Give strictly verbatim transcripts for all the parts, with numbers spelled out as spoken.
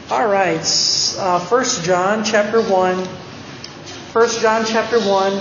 All right. Uh, First John chapter one. First John chapter one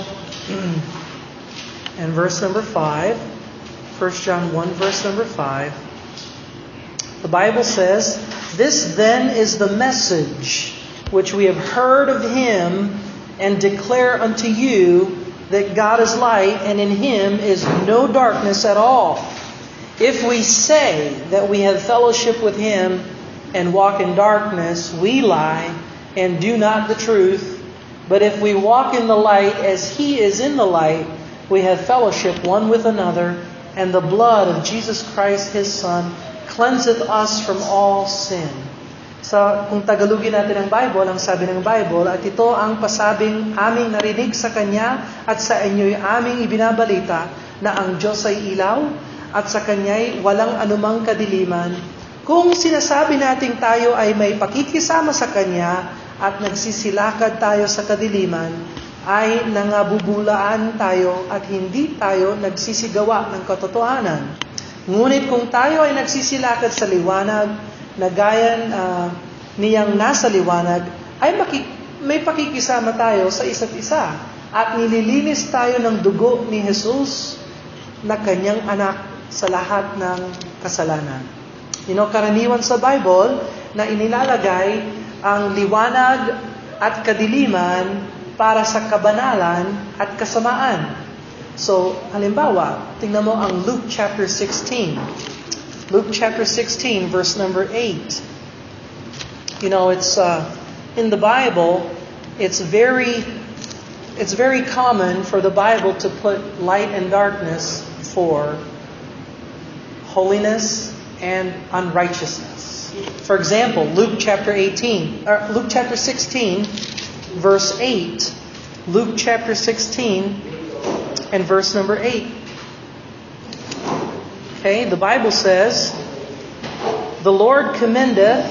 and verse number five. First John one verse number five. The Bible says, "This then is the message which we have heard of him and declare unto you, that God is light, and in him is no darkness at all. If we say that we have fellowship with him and walk in darkness, we lie and do not the truth. But if we walk in the light as he is in the light, we have fellowship one with another, and the blood of Jesus Christ his Son cleanseth us from all sin." Sa kung Tagalogin natin ang Bible, ang sabi ng Bible, "At ito ang pasabing aming narinig sa Kanya at sa inyo'y aming ibinabalita na ang Diyos ay ilaw at sa Kanya'y walang anumang kadiliman. Kung sinasabi nating tayo ay may pakikisama sa Kanya at nagsisilakad tayo sa kadiliman, ay nangabubulaan tayo at hindi tayo nagsisigawa ng katotohanan. Ngunit kung tayo ay nagsisilakad sa liwanag, na gaya uh, niyang nasa liwanag, ay maki- may pakikisama tayo sa isa't isa at nililinis tayo ng dugo ni Jesus na kanyang anak sa lahat ng kasalanan." You know, karaniwan sa Bible na inilalagay ang liwanag at kadiliman para sa kabanalan at kasamaan. So, halimbawa, tingnan mo ang Luke chapter sixteen. Luke chapter sixteen, verse number eight. You know, it's uh, in the Bible, it's very it's very common for the Bible to put light and darkness for holiness and unrighteousness. For example, Luke chapter eighteen, or Luke chapter sixteen, verse eight. Luke chapter sixteen and verse number eight. Okay, the Bible says, "The Lord commendeth,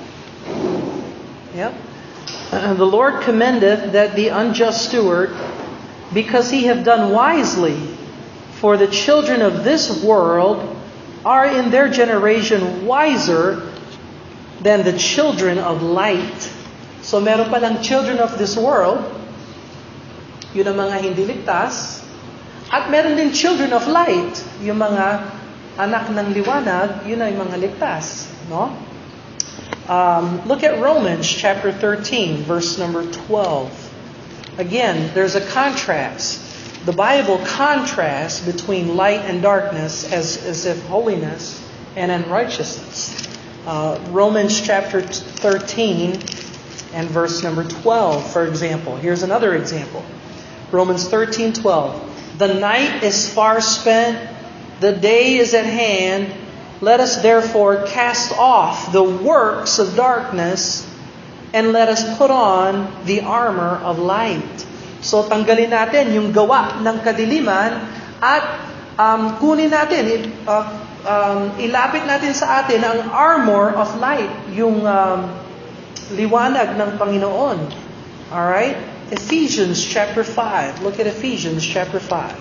yep, uh, the Lord commendeth that the unjust steward, because he have done wisely, for the children of this world are in their generation wiser than the children of light." So meron palang children of this world, yun ang mga hindi ligtas, at meron din children of light, yung mga anak ng liwanag, yun ay mga ligtas, no? Um, look at Romans chapter thirteen, verse number twelve. Again, there's a contrast. The Bible contrasts between light and darkness as, as if holiness and unrighteousness. Uh, Romans chapter thirteen and verse number twelve, for example. Here's another example. Romans thirteen twelve. "The night is far spent, the day is at hand. Let us therefore cast off the works of darkness and let us put on the armor of light." So tanggalin natin yung gawa ng kadiliman at um, kunin natin, uh, um, ilapit natin sa atin ang armor of light, yung um, liwanag ng Panginoon. All right? Ephesians chapter five. Look at Ephesians chapter five.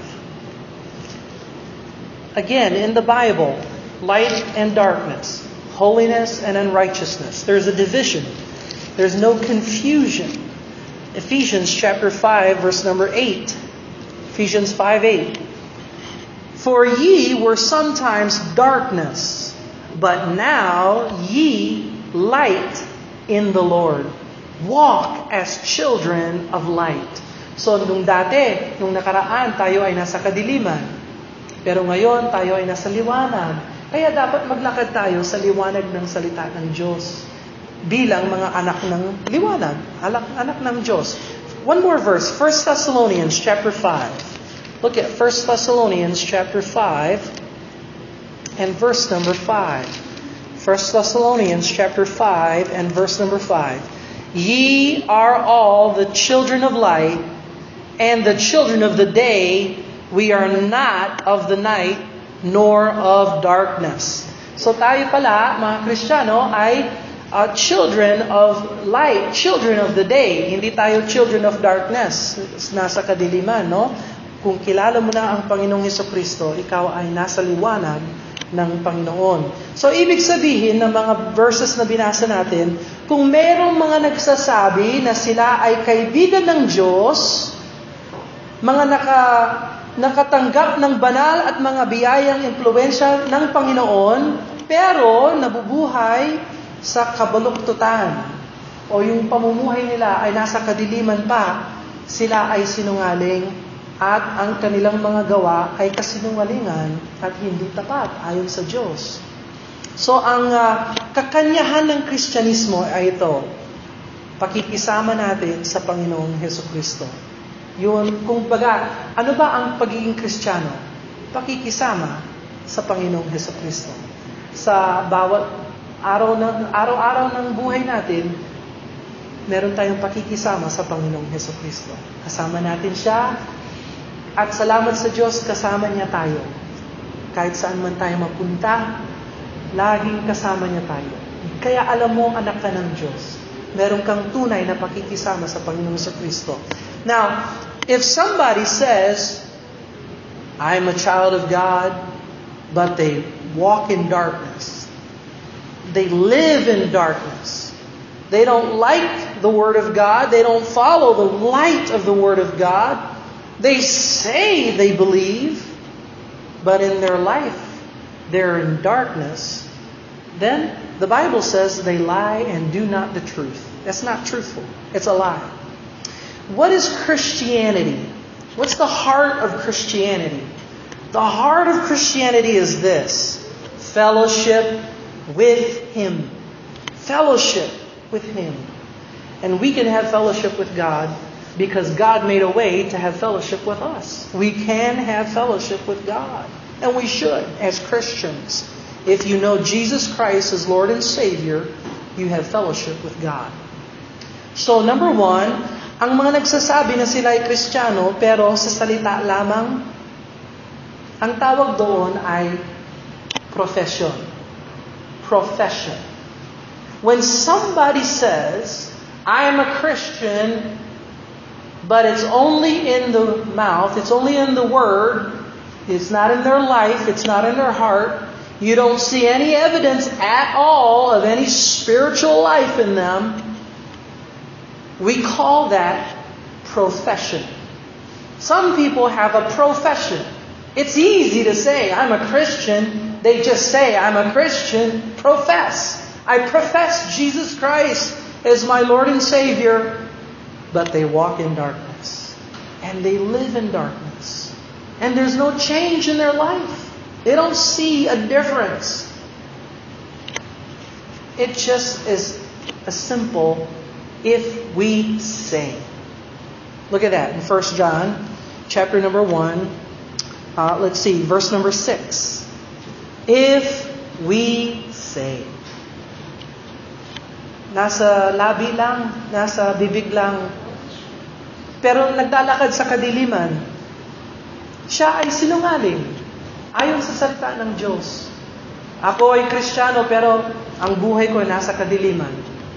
Again, in the Bible, light and darkness, holiness and unrighteousness. There's a division. There's no confusion. Ephesians chapter five, verse number eight. Ephesians five eight. "For ye were sometimes darkness, but now ye light in the Lord. Walk as children of light." So, nung dati, nung nakaraan, tayo ay nasa kadiliman. Pero ngayon, tayo ay nasa liwanag. Kaya dapat maglakad tayo sa liwanag ng salita ng Diyos. Bilang mga anak ng liwanag. Anak, anak ng Diyos. One more verse. First Thessalonians chapter five. Look at First Thessalonians chapter five and verse number five. First Thessalonians chapter five and verse number five. "Ye are all the children of light and the children of the day. We are not of the night, nor of darkness." So tayo pala, mga Kristiyano, ay uh, children of light, children of the day. Hindi tayo children of darkness, nasa kadiliman, no? Kung kilala mo na ang Panginoong Hesukristo, ikaw ay nasa liwanag ng Panginoon. So, ibig sabihin ng mga verses na binasa natin, kung merong mga nagsasabi na sila ay kaibigan ng Diyos, mga naka, nakatanggap ng banal at mga biyayang impluensya ng Panginoon, pero nabubuhay sa kabaluktutan, o yung pamumuhay nila ay nasa kadiliman pa, sila ay sinungaling at ang kanilang mga gawa ay kasinungalingan at hindi tapat ayon sa Diyos. So ang uh, kakanyahan ng Kristyanismo ay ito, pakikisama natin sa Panginoong Hesukristo. Yun, kung baga, ano ba ang pagiging Kristiyano? Pakikisama sa Panginoong Hesukristo. Sa bawat araw ng araw-araw ng buhay natin, meron tayong pakikisama sa Panginoong Hesukristo. Kasama natin siya at salamat sa Diyos, kasama niya tayo. Kahit saan man tayo mapunta, laging kasama niya tayo. Kaya alam mo, anak ka ng Diyos. Meron kang tunay na pakikisama sa Panginoong Hesukristo. Now, if somebody says, I'm a child of God, but they walk in darkness, they live in darkness, they don't like the Word of God. They don't follow the light of the Word of God. They say they believe, but in their life, they're in darkness. Then, the Bible says they lie and do not the truth. That's not truthful. It's a lie. What is Christianity? What's the heart of Christianity? The heart of Christianity is this: fellowship with Him. Fellowship with Him. And we can have fellowship with God because God made a way to have fellowship with us. We can have fellowship with God. And we should, as Christians. If you know Jesus Christ as Lord and Savior, you have fellowship with God. So, number one, ang mga nagsasabi na sila ay Kristiyano, pero sa salita lamang, ang tawag doon ay profession. Profession. When somebody says, I am a Christian, but it's only in the mouth, it's only in the word, it's not in their life, it's not in their heart, you don't see any evidence at all of any spiritual life in them, we call that profession. Some people have a profession. It's easy to say, I'm a Christian. They just say, I'm a Christian, profess. I profess Jesus Christ as my Lord and Savior, but they walk in darkness. And they live in darkness. And there's no change in their life. They don't see a difference. It just is a simple, if we say. Look at that in First John, chapter number one. Uh, let's see, verse number six. If we say. Nasa labi lang, nasa bibig lang. Pero naglalakad sa kadiliman. Siya ay sinungaling. Ayon sa salita ng Diyos. Ako ay Kristiyano pero ang buhay ko nasa kadiliman.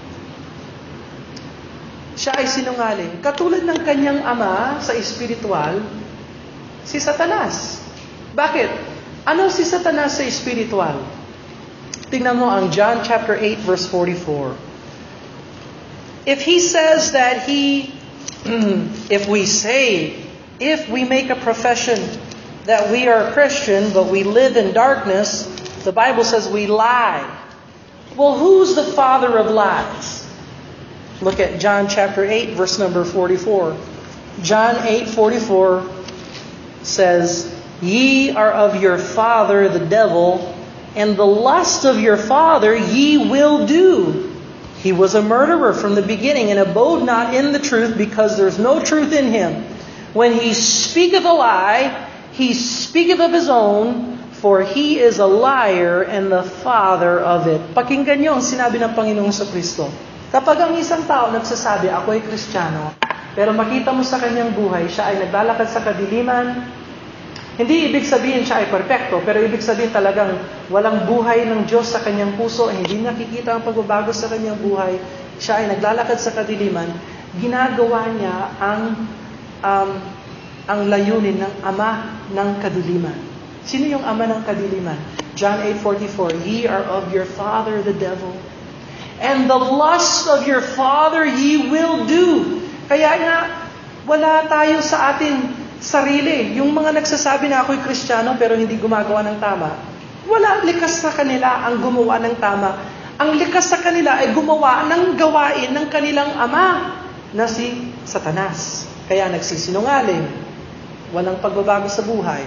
Siya ay sinungaling. Katulad ng kanyang ama sa espiritual, si Satanas. Bakit? Ano si Satanas sa espiritual? Tingnan mo ang John chapter eight verse forty-four. If he says that he, if we say, if we make a profession that we are a Christian, but we live in darkness, the Bible says we lie. Well, who's the father of lies? Look at John chapter eight, verse number forty-four. John eight forty-four says, Ye are of your father the devil, and the lust of your father ye will do. He was a murderer from the beginning, and abode not in the truth, because there is no truth in him. When he speaketh a lie, he speaketh of his own, for he is a liar and the father of it. Pakinggan niyo ang sinabi ng Panginoong Kristo. Kapag ang isang tao nagsasabi, ako ay Kristiyano, pero makita mo sa kanyang buhay, siya ay naglalakad sa kadiliman, hindi ibig sabihin siya ay perpekto, pero ibig sabihin talagang walang buhay ng Diyos sa kanyang puso, hindi nakikita ang pagbabago sa kanyang buhay, siya ay naglalakad sa kadiliman, ginagawa niya ang um, ang layunin ng ama ng kadiliman. Sino yung ama ng kadiliman? John eight forty-four, ye are of your father the devil, and the lust of your father ye will do. Kaya nga, wala tayo sa ating sarili. Yung mga nagsasabi na ako'y Kristiyano pero hindi gumagawa ng tama, wala, likas sa kanila ang gumawa ng tama. Ang likas sa kanila ay gumawa ng gawain ng kanilang ama na si Satanas. Kaya nagsisinungaling, walang pagbabago sa buhay.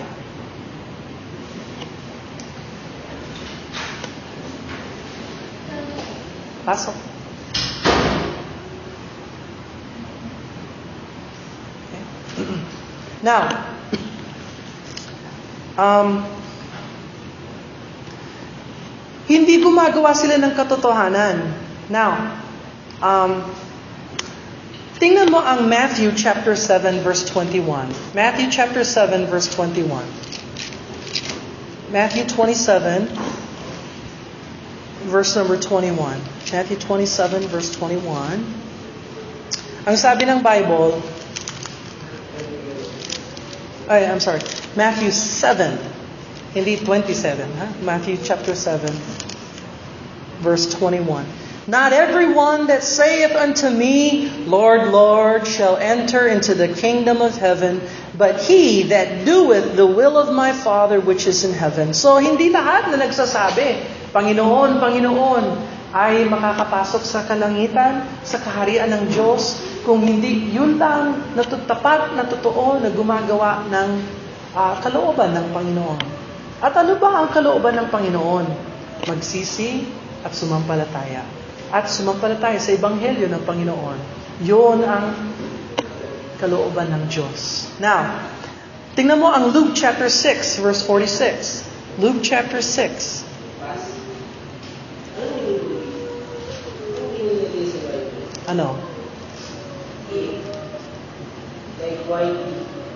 Pasok. Okay. Now, um, hindi gumagawa sila ng katotohanan. Now, um, tingnan mo ang Matthew chapter seven verse twenty-one. Matthew chapter seven verse twenty-one. Matthew twenty-seven verse number twenty-one. Matthew twenty-seven verse twenty-one. Ang sabi ng Bible, ay, I'm sorry, Matthew seven, hindi twenty-seven, ha? Matthew chapter seven, verse twenty-one. Not everyone that saith unto me, Lord, Lord, shall enter into the kingdom of heaven, but he that doeth the will of my Father which is in heaven. So, hindi lahat na nagsasabi, Panginoon, Panginoon, ay makakapasok sa kalangitan, sa kaharian ng Diyos, kung hindi yun lang natutapat na totoo na gumagawa ng uh, kalooban ng Panginoon. At ano ba ang kalooban ng Panginoon? Magsisi at sumampalataya. At sumampalataya sa Ebanghelyo ng Panginoon. Yun ang kalooban ng Diyos. Now, tingnan mo ang Luke chapter six, verse forty-six. Luke chapter six. Ano? Like Y E.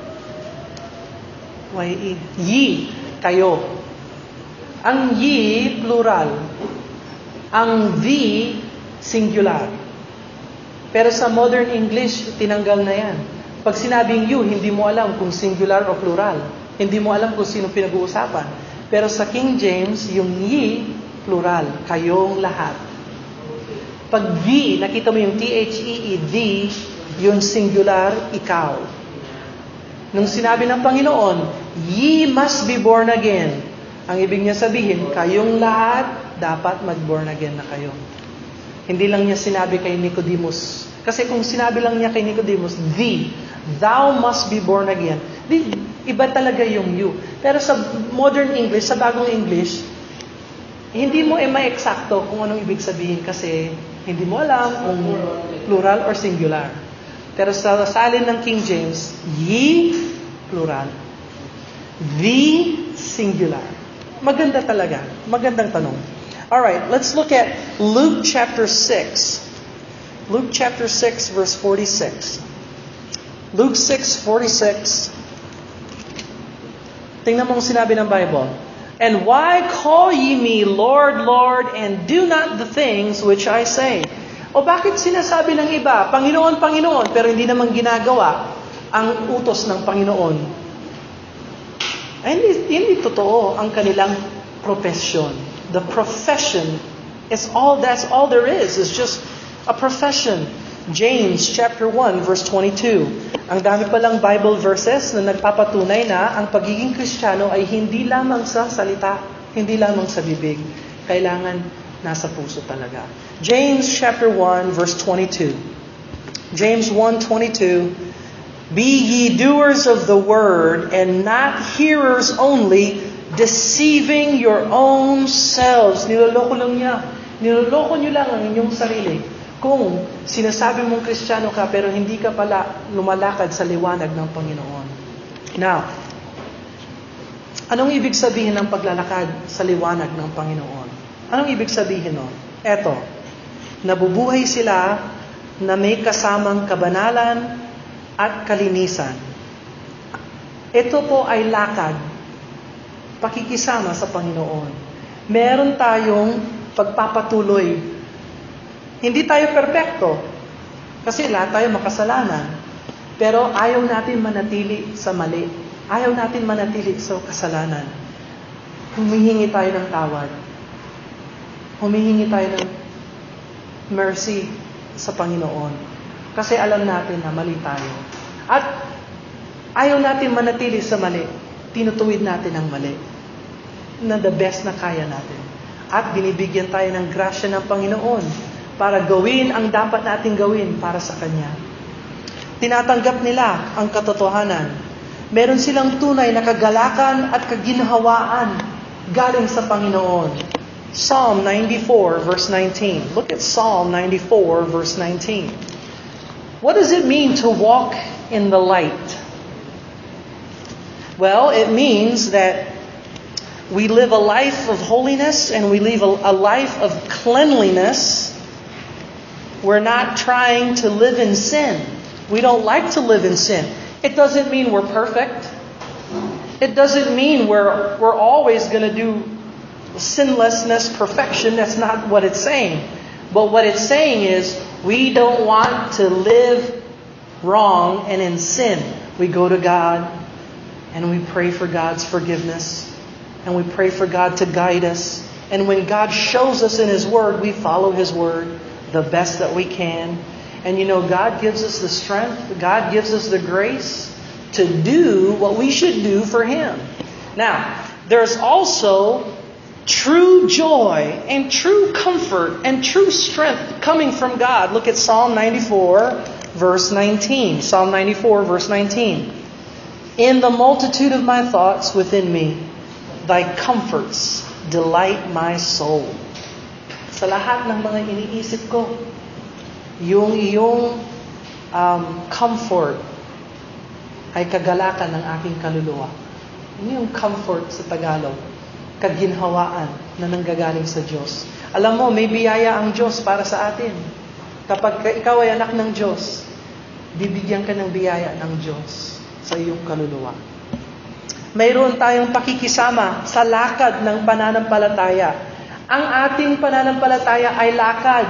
Y E. Ye, kayo. Ang ye, plural. Ang the, singular. Pero sa modern English, tinanggal na yan. Pag sinabing you, hindi mo alam kung singular o plural. Hindi mo alam kung sino pinag-uusapan. Pero sa King James, yung ye, plural. Kayong lahat. Pag the, nakita mo yung T H E E, the, yung singular, ikaw. Nung sinabi ng Panginoon, ye must be born again. Ang ibig niya sabihin, kayong lahat, dapat mag-born again na kayo. Hindi lang niya sinabi kay Nicodemus. Kasi kung sinabi lang niya kay Nicodemus, the, thou must be born again. Di, iba talaga yung you. Pero sa modern English, sa bagong English, hindi mo eh ma-eksakto kung anong ibig sabihin kasi hindi mo alam kung plural or singular. Pero sa salin ng King James, ye, plural. The, singular. Maganda talaga. Magandang tanong. Alright, let's look at Luke chapter six. Luke chapter six, verse forty-six. Luke six forty-six. Tingnan mo ang sinabi ng Bible. And why call ye me Lord, Lord, and do not the things which I say? O bakit sinasabi ng iba, Panginoon, Panginoon, pero hindi naman ginagawa ang utos ng Panginoon? Ay, hindi, hindi totoo ang kanilang profession. The profession is all, that's all there is. It's just a profession. James chapter one, verse twenty-two. Ang dami palang Bible verses na nagpapatunay na ang pagiging Kristiyano ay hindi lamang sa salita, hindi lamang sa bibig. Kailangan nasa puso talaga. James chapter one, verse twenty-two. James one twenty-two. Be ye doers of the word, and not hearers only, deceiving your own selves. Niloloko lang niya. Niloloko niyo lang ang inyong sarili. Kung sinasabi mong Kristiyano ka, pero hindi ka pala lumalakad sa liwanag ng Panginoon. Now, anong ibig sabihin ng paglalakad sa liwanag ng Panginoon? Anong ibig sabihin nun? Eto, nabubuhay sila na may kasamang kabanalan at kalinisan. Ito po ay lakad, pakikisama sa Panginoon. Meron tayong pagpapatuloy. Hindi tayo perpekto, kasi lahat tayo makasalanan. Pero ayaw natin manatili sa mali. Ayaw natin manatili sa kasalanan. humihingi tayo ng tawad. Humihingi tayo ng mercy sa Panginoon. Kasi alam natin na mali tayo. At ayaw natin manatili sa mali. Tinutuwid natin ang mali. Na the best na kaya natin. At binibigyan tayo ng grasya ng Panginoon para gawin ang dapat nating gawin para sa Kanya. Tinatanggap nila ang katotohanan. Meron silang tunay na kagalakan at kaginhawaan galing sa Panginoon. Psalm ninety-four verse nineteen. Look at Psalm ninety-four verse nineteen. What does it mean to walk in the light? Well, it means that we live a life of holiness and we live a, a life of cleanliness. We're not trying to live in sin. We don't like to live in sin. It doesn't mean we're perfect. It doesn't mean we're we're always going to do sinlessness, perfection. That's not what it's saying. But what it's saying is we don't want to live wrong and in sin. We go to God and we pray for God's forgiveness. And we pray for God to guide us. And when God shows us in His Word, we follow His Word the best that we can. And you know, God gives us the strength. God gives us the grace to do what we should do for Him. Now, there's also true joy and true comfort and true strength coming from God. Look at Psalm ninety-four, verse nineteen. Psalm ninety-four, verse nineteen. In the multitude of my thoughts within me, Thy comforts delight my soul. Sa lahat ng mga iniisip ko, yung iyong um, comfort ay kagalakan ng aking kaluluwa. Ano yung comfort sa Tagalog? Kaginhawaan na nanggagaling sa Diyos. Alam mo, may biyaya ang Diyos para sa atin. Kapag ikaw ay anak ng Diyos, bibigyan ka ng biyaya ng Diyos sa iyong kaluluwa. Mayroon tayong pakikisama sa lakad ng pananampalataya. Ang ating pananampalataya ay lakad.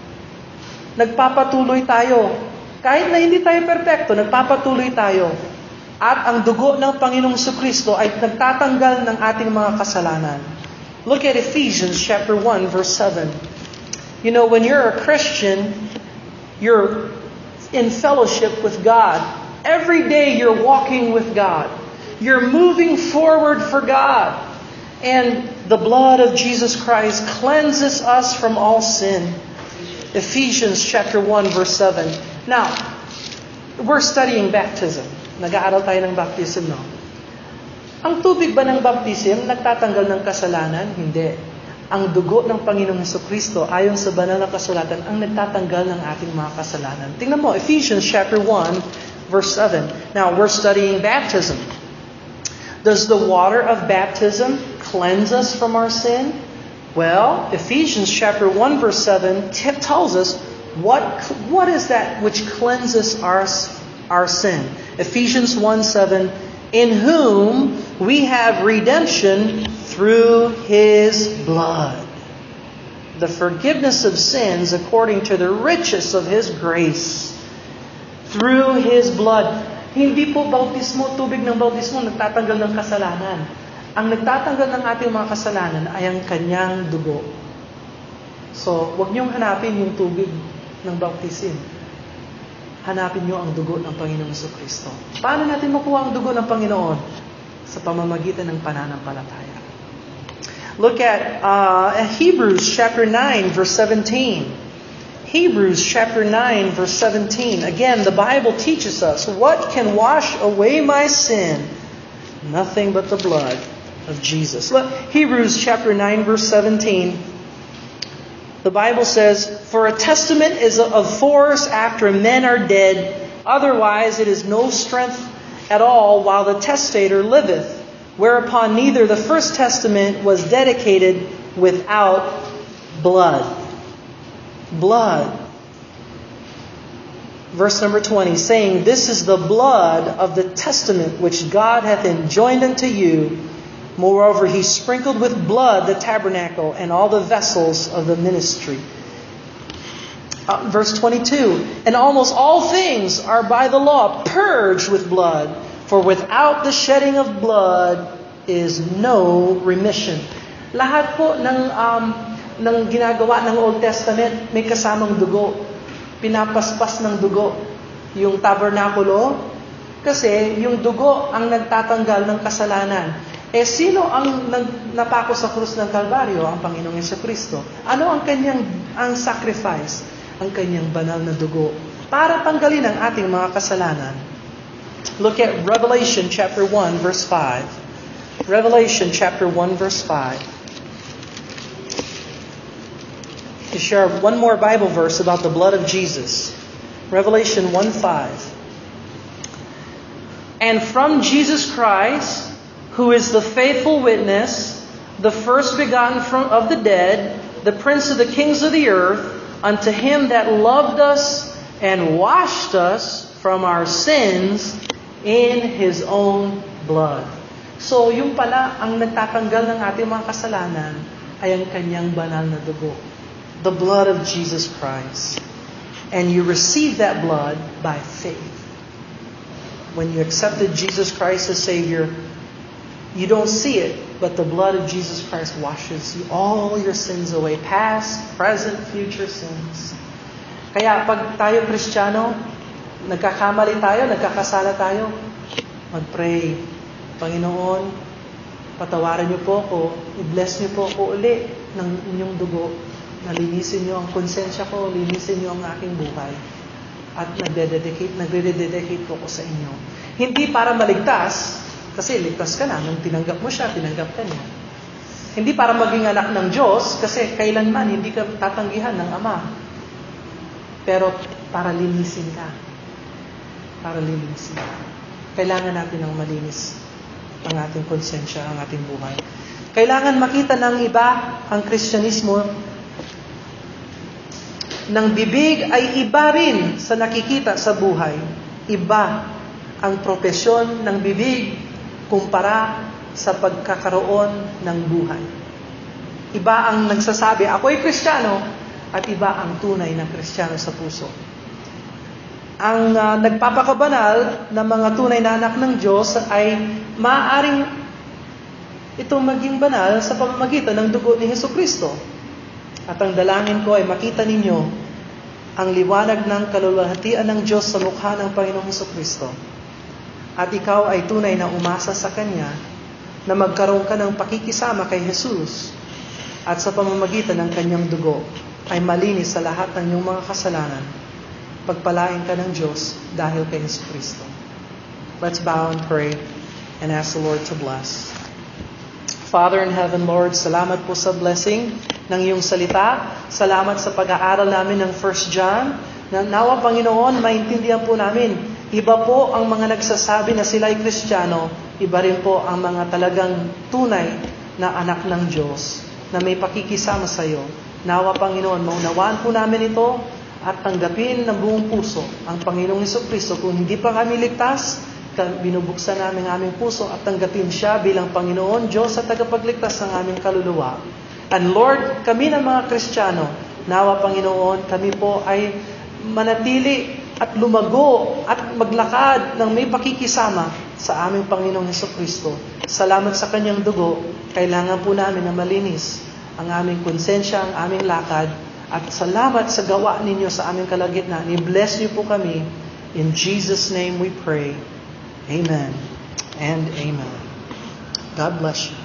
Nagpapatuloy tayo. Kahit na hindi tayo perpekto, nagpapatuloy tayo. At ang dugo ng Panginoong Jesucristo ay nagtatanggal ng ating mga kasalanan. Look at Ephesians chapter one verse seven. You know, when you're a Christian, you're in fellowship with God. Every day you're walking with God. You're moving forward for God. And the blood of Jesus Christ cleanses us from all sin. Ephesians chapter one verse seven. Now, we're studying baptism. Nag-aaral tayo ng baptism, no? Ang tubig ba ng baptism nagtatanggal ng kasalanan? Hindi. Ang dugo ng Panginoong Jesucristo ayon sa banal na kasulatan ang nagtatanggal ng ating mga kasalanan. Tingnan mo, Ephesians chapter one verse seven. Now, we're studying baptism. Does the water of baptism cleanse us from our sin? Well, Ephesians chapter one verse seven t- tells us what what is that which cleanses our our sin. Ephesians one seven, in whom we have redemption through His blood, the forgiveness of sins according to the riches of His grace. Through His blood. Hindi po bautismo, tubig ng bautismo nagtatanggal ng kasalanan. Ang nagtatanggal ng ating mga kasalanan ay ang Kanyang dugo. So, huwag niyong hanapin yung tubig ng bautism. Hanapin niyo ang dugo ng Panginoong Jesucristo. Paano natin makuha ang dugo ng Panginoon? Sa pamamagitan ng pananampalataya. Look at uh, Hebrews chapter nine verse seventeen. Hebrews chapter nine verse seventeen. Again, the Bible teaches us, what can wash away my sin? Nothing but the blood of Jesus. Look, Hebrews chapter nine verse seventeen. The Bible says, for a testament is of force after men are dead, otherwise it is no strength at all while the testator liveth, whereupon neither the first testament was dedicated without blood. Blood. Verse number twenty, saying, this is the blood of the testament which God hath enjoined unto you. Moreover, He sprinkled with blood the tabernacle and all the vessels of the ministry. Uh, verse twenty-two, and almost all things are by the law purged with blood, for without the shedding of blood is no remission. Lahat po ng um, ng ginagawa ng Old Testament may kasamang dugo. Pinapaspas ng dugo yung tabernakulo kasi yung dugo ang nagtatanggal ng kasalanan. Eh sino ang nag, napako sa krus ng Kalbaryo? Ang Panginoong Jesucristo. Ano ang kanyang ang sacrifice? Ang kanyang banal na dugo para tanggalin ang ating mga kasalanan. Look at Revelation chapter one verse five. Revelation chapter one verse five. To share one more Bible verse about the blood of Jesus. Revelation one five. And from Jesus Christ, who is the faithful witness, the first begotten from of the dead, the prince of the kings of the earth, unto him that loved us and washed us from our sins in His own blood. So, yung pala, ang nagtatanggal ng ating mga kasalanan ay ang kanyang banal na dugo. The blood of Jesus Christ. And you receive that blood by faith. When you accepted Jesus Christ as Savior, you don't see it, but the blood of Jesus Christ washes you all your sins away. Past, present, future sins. Kaya pag tayo Kristiyano, nagkakamali tayo, nagkakasala tayo, mag-pray. Panginoon, patawarin niyo po ako, i-bless niyo po ako uli ng inyong dugo. Nalinisin niyo ang konsensya ko, linisin niyo ang aking buhay. At nagde-dedicate, nagde-dedicate po ako sa inyo. Hindi para maligtas, kasi ligtas ka na, nung tinanggap mo siya, tinanggap ka niya. Hindi para maging anak ng Diyos, kasi kailanman hindi ka tatanggihan ng Ama. Pero para linisin ka. Para linisin ka. Kailangan natin ng malinis ang ating konsensya, ang ating buhay. Kailangan makita ng iba ang Kristyanismo ng bibig ay iba rin sa nakikita sa buhay. Iba ang propesyon ng bibig kumpara sa pagkakaroon ng buhay. Iba ang nagsasabi, ako'y Kristiyano, at iba ang tunay na Kristiyano sa puso. Ang uh, nagpapakabanal ng mga tunay na anak ng Diyos ay maaaring itong maging banal sa pamamagitan ng dugo ni Jesucristo. At ang dalangin ko ay makita ninyo ang liwanag ng kalulwalhatian ng Diyos sa mukha ng Panginoong Jesucristo. At ikaw ay tunay na umasa sa Kanya na magkaroon ka ng pakikisama kay Jesus at sa pamamagitan ng Kanyang dugo ay malinis sa lahat ng iyong mga kasalanan. Pagpalain ka ng Diyos dahil kay Jesucristo. Let's bow and pray and ask the Lord to bless. Father in heaven, Lord, salamat po sa blessing ng iyong salita. Salamat sa pag-aaral namin ng First John. Na nawa, Panginoon, maintindihan po namin. Iba po ang mga nagsasabi na sila'y Kristiyano. Iba rin po ang mga talagang tunay na anak ng Diyos na may pakikisama sa iyo. Nawa, Panginoon, maunawaan po namin ito at tanggapin ng buong puso ang Panginoong Jesucristo. Kung hindi pa kami ligtas, binubuksan namin ang aming puso at tanggapin siya bilang Panginoon, Diyos at tagapagligtas ng aming kaluluwa. And Lord, kami na mga Kristiyano, nawa Panginoon, kami po ay manatili at lumago at maglakad ng may pakikisama sa aming Panginoong Jesucristo. Salamat sa Kanyang dugo, kailangan po namin na malinis ang aming konsensya, ang aming lakad, at salamat sa gawa ninyo sa aming kalagitnaan. I-bless niyo po kami. In Jesus' name we pray. Amen and amen. God bless you.